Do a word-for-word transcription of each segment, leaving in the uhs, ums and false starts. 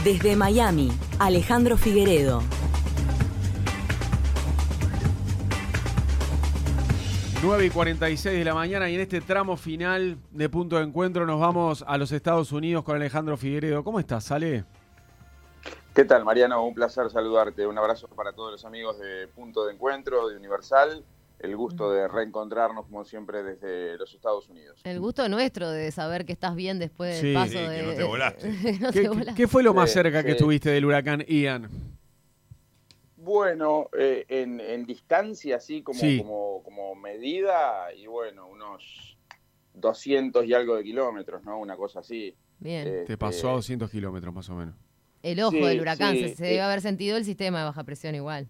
Desde Miami, Alejandro Figueredo. nueve y cuarenta y seis de la mañana y en este tramo final de Punto de Encuentro nos vamos a los Estados Unidos con Alejandro Figueredo. ¿Cómo estás, Ale? ¿Qué tal, Mariano? Un placer saludarte. Un abrazo para todos los amigos de Punto de Encuentro, de Universal. El gusto de reencontrarnos, como siempre, desde los Estados Unidos. El gusto nuestro de saber que estás bien después del Sí, paso sí, de... que no te volaste. no ¿Qué, te volaste. ¿Qué fue lo más Sí, cerca que sí. estuviste del huracán Ian? Bueno, eh, en, en distancia, así como, Sí. como, como medida, y bueno, unos doscientos y algo de kilómetros, ¿no? Una cosa así. Bien. Eh, Te pasó a doscientos kilómetros más o menos. El ojo sí, del huracán, sí. se, se debe haber sentido el sistema de baja presión igual.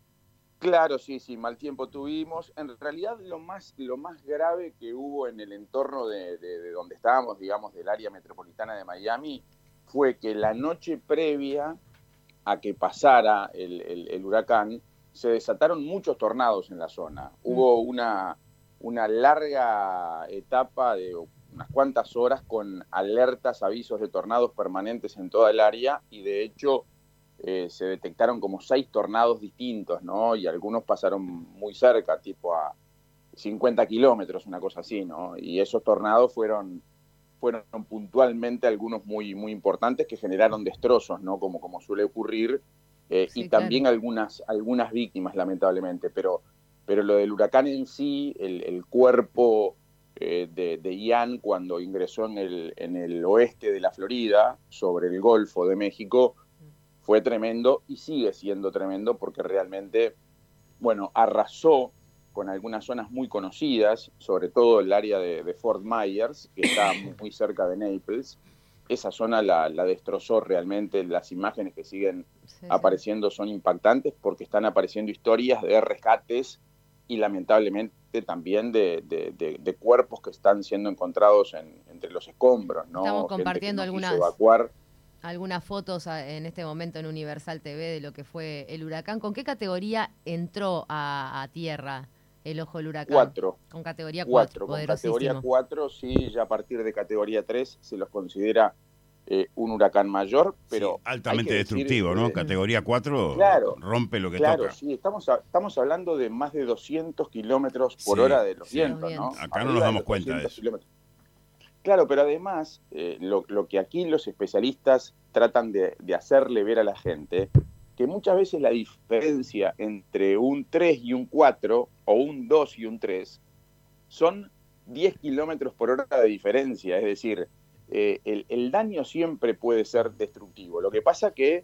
Claro, sí, sí, mal tiempo tuvimos. En realidad lo más, lo más grave que hubo en el entorno de, de, de donde estábamos, digamos, del área metropolitana de Miami, fue que la noche previa a que pasara el, el, el huracán, se desataron muchos tornados en la zona. Hubo una, una larga etapa de unas cuantas horas con alertas, avisos de tornados permanentes en toda el área y de hecho eh, se detectaron como seis tornados distintos, ¿no? Y algunos pasaron muy cerca, tipo a cincuenta kilómetros, una cosa así, ¿no? Y esos tornados fueron, fueron puntualmente algunos muy, muy importantes que generaron destrozos, ¿no? Como, como suele ocurrir, eh, Sí, y también claro. algunas, algunas víctimas, lamentablemente. Pero, pero lo del huracán en sí, el, el cuerpo eh, de, de Ian, cuando ingresó en el, en el oeste de la Florida, sobre el Golfo de México, fue tremendo y sigue siendo tremendo porque realmente, bueno, arrasó con algunas zonas muy conocidas, sobre todo el área de, de Fort Myers, que está muy cerca de Naples. Esa zona la, la destrozó realmente. Las imágenes que siguen Sí, apareciendo son impactantes porque están apareciendo historias de rescates y lamentablemente también de, de, de, de cuerpos que están siendo encontrados en, entre los escombros, ¿no? Estamos Gente que compartiendo no quiso algunas- evacuar. Algunas fotos a- en este momento en Universal T V de lo que fue el huracán. ¿Con qué categoría entró a, a tierra el ojo del huracán? Cuatro. Con categoría Cuatro, cuatro, con poderosísimo. categoría cuatro, sí, ya a partir de categoría tres se los considera eh, un huracán mayor, pero Sí, altamente hay que decir, destructivo, ¿no? eh, Categoría cuatro Claro, rompe lo que claro, toca. sí, estamos, a- estamos hablando de más de doscientos kilómetros por Sí, hora de los sí. vientos, Los ¿no? vientos. Acá no Arriba nos de damos los cuenta de doscientos eso. kilómetros. Claro, pero además, eh, lo, lo que aquí los especialistas tratan de, de hacerle ver a la gente, que muchas veces la diferencia entre un tres y un cuatro, o un dos y un tres, son diez kilómetros por hora de diferencia. Es decir, eh, el, el daño siempre puede ser destructivo. Lo que pasa que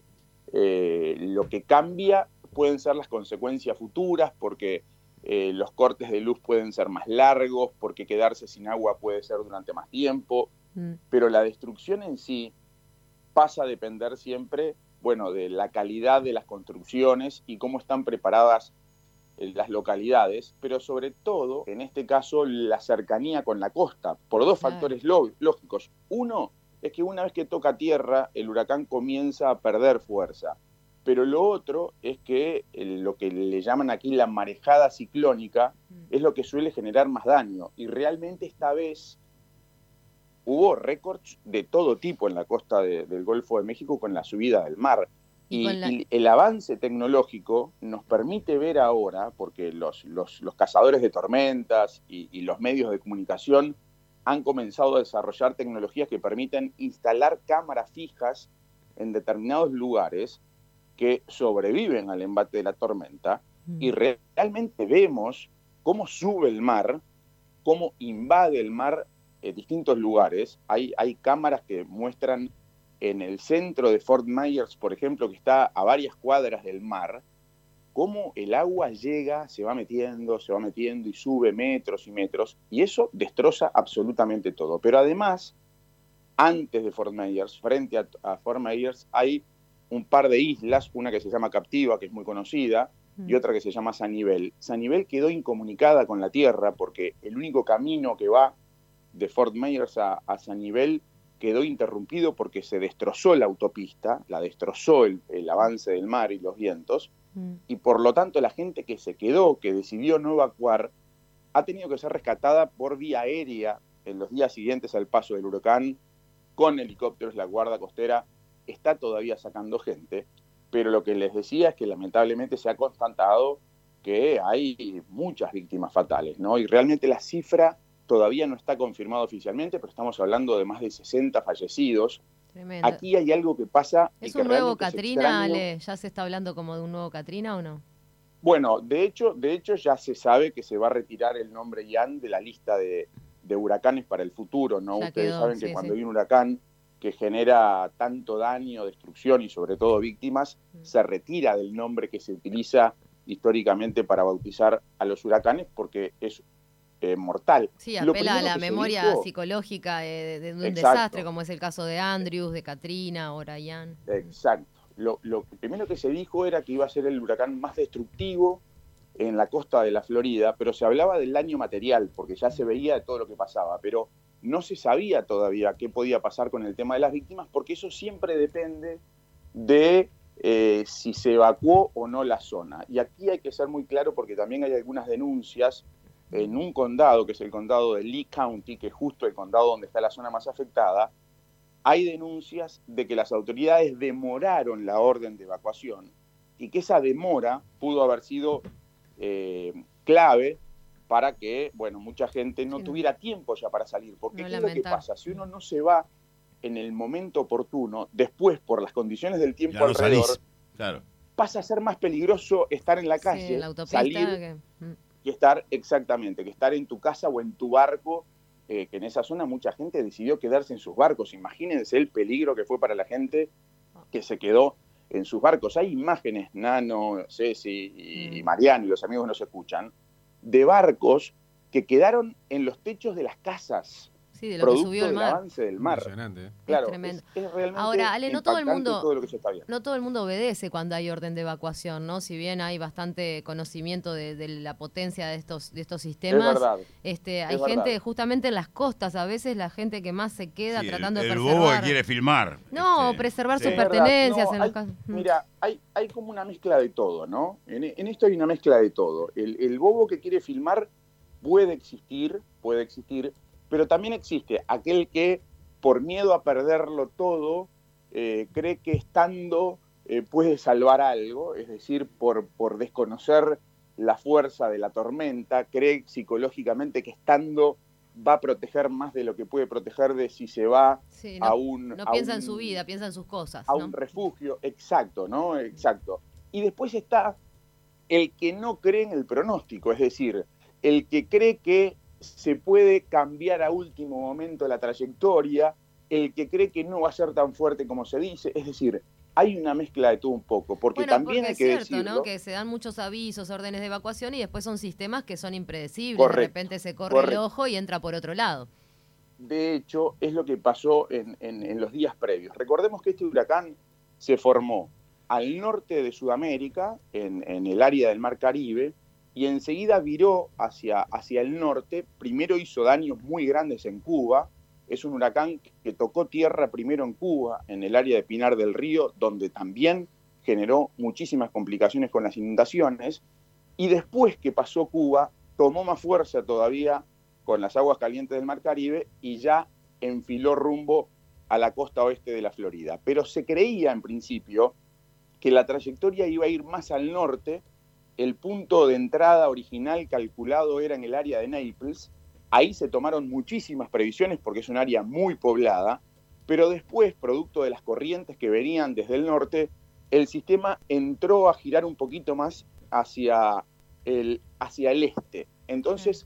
eh, lo que cambia pueden ser las consecuencias futuras, porque eh, los cortes de luz pueden ser más largos, porque quedarse sin agua puede ser durante más tiempo, Mm. pero la destrucción en sí pasa a depender siempre, bueno, de la calidad de las construcciones y cómo están preparadas eh, las localidades, pero sobre todo, en este caso, la cercanía con la costa, por dos Claro. factores ló- lógicos. Uno es que una vez que toca tierra, el huracán comienza a perder fuerza. Pero lo otro es que eh, lo que le llaman aquí la marejada ciclónica Mm. es lo que suele generar más daño. Y realmente esta vez hubo récords de todo tipo en la costa de- del Golfo de México con la subida del mar. Y Y, con la- y el avance tecnológico nos permite ver ahora, porque los, los, los cazadores de tormentas y, y los medios de comunicación han comenzado a desarrollar tecnologías que permiten instalar cámaras fijas en determinados lugares que sobreviven al embate de la tormenta, Mm. y re- realmente vemos cómo sube el mar, cómo invade el mar en distintos lugares. Hay, hay cámaras que muestran en el centro de Fort Myers, por ejemplo, que está a varias cuadras del mar, cómo el agua llega, se va metiendo, se va metiendo y sube metros y metros, y eso destroza absolutamente todo. Pero además, antes de Fort Myers, frente a, a Fort Myers, hay un par de islas, una que se llama Captiva, que es muy conocida, y otra que se llama Sanibel. Sanibel quedó incomunicada con la tierra porque el único camino que va de Fort Myers a, a Sanibel quedó interrumpido porque se destrozó la autopista, la destrozó el, el avance del mar y los vientos, Mm. y por lo tanto la gente que se quedó, que decidió no evacuar, ha tenido que ser rescatada por vía aérea en los días siguientes al paso del huracán, con helicópteros. La Guardia Costera está todavía sacando gente, pero lo que les decía es que lamentablemente se ha constatado que hay muchas víctimas fatales, ¿no? Y realmente la cifra todavía no está confirmada oficialmente, pero estamos hablando de más de sesenta fallecidos. Tremendo. Aquí hay algo que pasa... ¿Es que un nuevo realmente es Katrina, extraño. Ale? ¿Ya se está hablando como de un nuevo Katrina o no? Bueno, de hecho, de hecho ya se sabe que se va a retirar el nombre Ian de la lista de, de huracanes para el futuro, ¿no? Ya Ustedes quedó, saben que sí, cuando sí. hay un huracán que genera tanto daño, destrucción y sobre todo víctimas, Mm. se retira del nombre que se utiliza históricamente para bautizar a los huracanes porque es eh, mortal. Sí, Lo apela a primero la que se memoria dijo- psicológica eh, de, de un Exacto. desastre, como es el caso de Andrews, de Katrina, ahora Ian. Exacto. Lo, lo primero que se dijo era que iba a ser el huracán más destructivo en la costa de la Florida, pero se hablaba del daño material, porque ya se veía de todo lo que pasaba, pero no se sabía todavía qué podía pasar con el tema de las víctimas, porque eso siempre depende de eh, si se evacuó o no la zona. Y aquí hay que ser muy claro porque también hay algunas denuncias en un condado, que es el condado de Lee County, que es justo el condado donde está la zona más afectada. Hay denuncias de que las autoridades demoraron la orden de evacuación y que esa demora pudo haber sido eh, clave para que, bueno, mucha gente no Sí, no. tuviera tiempo ya para salir. Porque No ¿qué es lo que lamentar. pasa? Si uno no se va en el momento oportuno, después por las condiciones del tiempo Ya no alrededor, salís. Claro. pasa a ser más peligroso estar en la Sí, calle, en la autopista. salir, que- mm. que estar, exactamente, que estar en tu casa o en tu barco, eh, que en esa zona mucha gente decidió quedarse en sus barcos. Imagínense el peligro que fue para la gente que se quedó en sus barcos. Hay imágenes, Nano, Ceci y, y Mm. Mariano y los amigos nos escuchan, de barcos que quedaron en los techos de las casas, Sí, de lo que producto subió el del mar. avance del mar. Impresionante. ¿eh? Claro, tremendo. es, es realmente Ahora, Ale, no todo el impactante mundo- todo lo que se está viendo. No todo el mundo obedece cuando hay orden de evacuación, ¿no? Si bien hay bastante conocimiento de, de la potencia de estos, de estos Es sistemas, verdad. este, hay es gente verdad. justamente en las costas, a veces la gente que más se queda Sí, tratando el, de el preservar. bobo que quiere filmar. No, este, preservar sí. sus Es verdad, pertenencias no, en los hay- casos. Mm. Mira, hay, hay como una mezcla de todo, ¿no? En, en esto hay una mezcla de todo. El, el bobo que quiere filmar puede existir, puede existir, pero también existe aquel que, por miedo a perderlo todo, eh, cree que estando eh, puede salvar algo, es decir, por, por desconocer la fuerza de la tormenta, cree psicológicamente que estando va a proteger más de lo que puede proteger de si se va Sí, a no, un... no a piensa en un- su vida, piensa en sus cosas. a ¿no? un refugio, exacto, ¿no? Exacto. Y después está el que no cree en el pronóstico, es decir, el que cree que se puede cambiar a último momento la trayectoria, el que cree que no va a ser tan fuerte como se dice, es decir, hay una mezcla de todo un poco, porque Bueno, también porque hay es que cierto, decirlo, ¿no? Que se dan muchos avisos, órdenes de evacuación y después son sistemas que son impredecibles. Correcto, de repente se corre el correcto. ojo y entra por otro lado. de hecho, es lo que pasó en, en, en los días previos. Recordemos que este huracán se formó al norte de Sudamérica, en, en el área del Mar Caribe, y enseguida viró hacia, hacia el norte. Primero hizo daños muy grandes en Cuba. Es un huracán que tocó tierra primero en Cuba, en el área de Pinar del Río, donde también generó muchísimas complicaciones con las inundaciones. Y después que pasó Cuba, tomó más fuerza todavía con las aguas calientes del Mar Caribe y ya enfiló rumbo a la costa oeste de la Florida. Pero se creía en principio que la trayectoria iba a ir más al norte. El punto de entrada original calculado era en el área de Naples. Ahí se tomaron muchísimas previsiones porque es un área muy poblada, pero después, producto de las corrientes que venían desde el norte, el sistema entró a girar un poquito más hacia el, hacia el este. Entonces,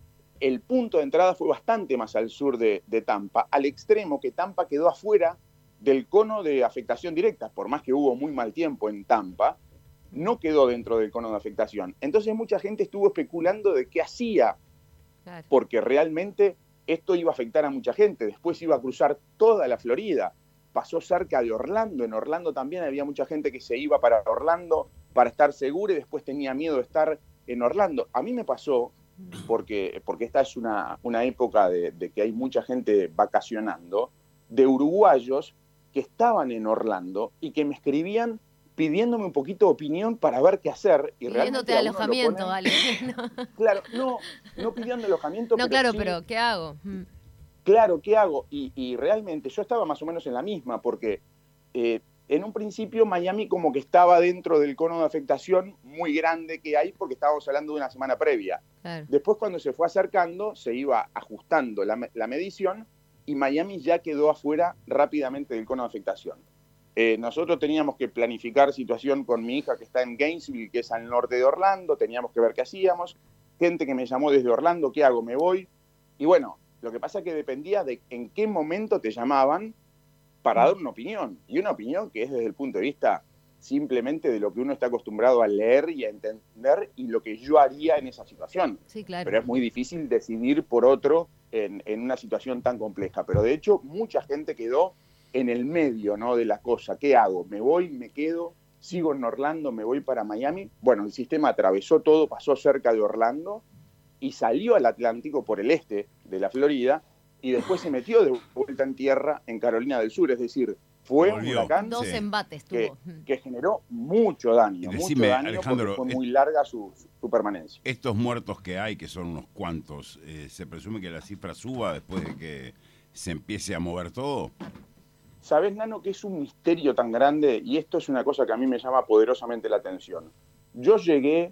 el punto de entrada fue bastante más al sur de, de Tampa, al extremo que Tampa quedó afuera del cono de afectación directa, por más que hubo muy mal tiempo en Tampa, no quedó dentro del cono de afectación. Entonces mucha gente estuvo especulando de qué hacía, Claro. porque realmente esto iba a afectar a mucha gente. Después iba a cruzar toda la Florida, pasó cerca de Orlando. En Orlando también había mucha gente que se iba para Orlando para estar segura y después tenía miedo de estar en Orlando. A mí me pasó, porque, porque esta es una, una época de, de que hay mucha gente vacacionando, de uruguayos que estaban en Orlando y que me escribían pidiéndome un poquito de opinión para ver qué hacer. Y Pidiéndote realmente a uno lo alojamiento, ponen- vale. No, Claro, no, no pidiendo alojamiento, no pero claro, sí, pero ¿qué hago? Mm. claro, ¿qué hago? Y, y realmente yo estaba más o menos en la misma, porque eh, en un principio Miami como que estaba dentro del cono de afectación muy grande que hay, porque estábamos hablando de una semana previa. Claro. Después, cuando se fue acercando, se iba ajustando la, la medición y Miami ya quedó afuera rápidamente del cono de afectación. Eh, nosotros teníamos que planificar situación con mi hija que está en Gainesville, que es al norte de Orlando, teníamos que ver qué hacíamos, gente que me llamó desde Orlando, ¿qué hago? ¿Me voy? Y bueno, lo que pasa es que dependía de en qué momento te llamaban para dar una opinión, y una opinión que es desde el punto de vista simplemente de lo que uno está acostumbrado a leer y a entender y lo que yo haría en esa situación. Sí, claro. Pero es muy difícil decidir por otro en, en una situación tan compleja. Pero de hecho, mucha gente quedó en el medio, ¿no?, de la cosa. ¿Qué hago? ¿Me voy? ¿Me quedo? ¿Sigo en Orlando? ¿Me voy para Miami? Bueno, el sistema atravesó todo, pasó cerca de Orlando y salió al Atlántico por el este de la Florida y después se metió de vuelta en tierra en Carolina del Sur. Es decir, fue un Volvió. huracán Dos Sí. embates que, tuvo. que generó mucho daño, Y mucho decime, daño Alejandro, porque fue es- muy larga su, su permanencia. Estos muertos que hay, que son unos cuantos, eh, ¿se presume que la cifra suba después de que se empiece a mover todo? ¿Sabés, Nano, que es un misterio tan grande? Y esto es una cosa que a mí me llama poderosamente la atención. Yo llegué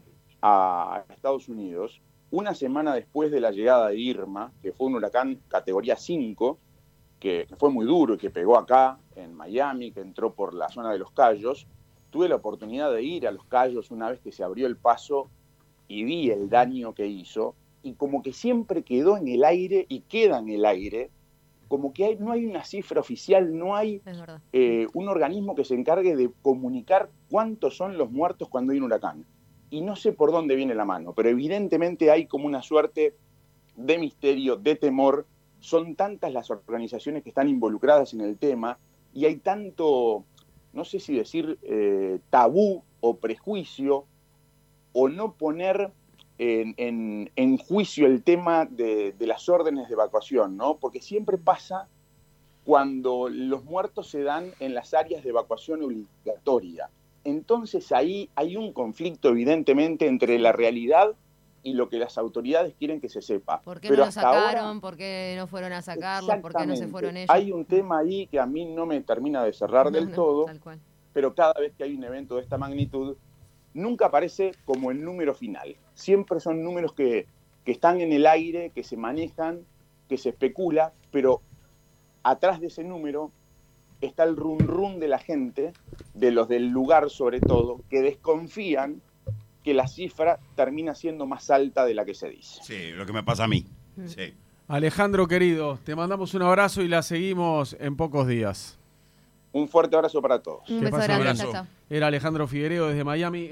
a Estados Unidos una semana después de la llegada de Irma, que fue un huracán categoría cinco, que, que fue muy duro y que pegó acá, en Miami, que entró por la zona de Los Cayos. Tuve la oportunidad de ir a Los Cayos una vez que se abrió el paso y vi el daño que hizo, y como que siempre quedó en el aire y queda en el aire, como que hay, no hay una cifra oficial, no hay Es verdad. eh, un organismo que se encargue de comunicar cuántos son los muertos cuando hay un huracán. Y no sé por dónde viene la mano, pero evidentemente hay como una suerte de misterio, de temor. Son tantas las organizaciones que están involucradas en el tema y hay tanto, no sé si decir eh, tabú o prejuicio, o no poner en, en, en juicio el tema de, de las órdenes de evacuación, ¿no? Porque siempre pasa cuando los muertos se dan en las áreas de evacuación obligatoria. Entonces ahí hay un conflicto evidentemente entre la realidad y lo que las autoridades quieren que se sepa. ¿Por qué Pero no lo hasta sacaron? ahora, ¿Por qué no fueron a sacarlos? ¿Por qué no se exactamente, fueron ellos? hay un tema ahí que a mí no me termina de cerrar No, del no, todo, tal cual. pero cada vez que hay un evento de esta magnitud, nunca aparece como el número final. Siempre son números que, que están en el aire, que se manejan, que se especula, pero atrás de ese número está el rum rum de la gente, de los del lugar sobre todo, que desconfían que la cifra termina siendo más alta de la que se dice. Sí, lo que me pasa a mí. Sí. Alejandro, querido, te mandamos un abrazo y la seguimos en pocos días. Un fuerte abrazo para todos. Un Que beso pase grande. abrazo. Chao, chao. Era Alejandro Figueredo desde Miami.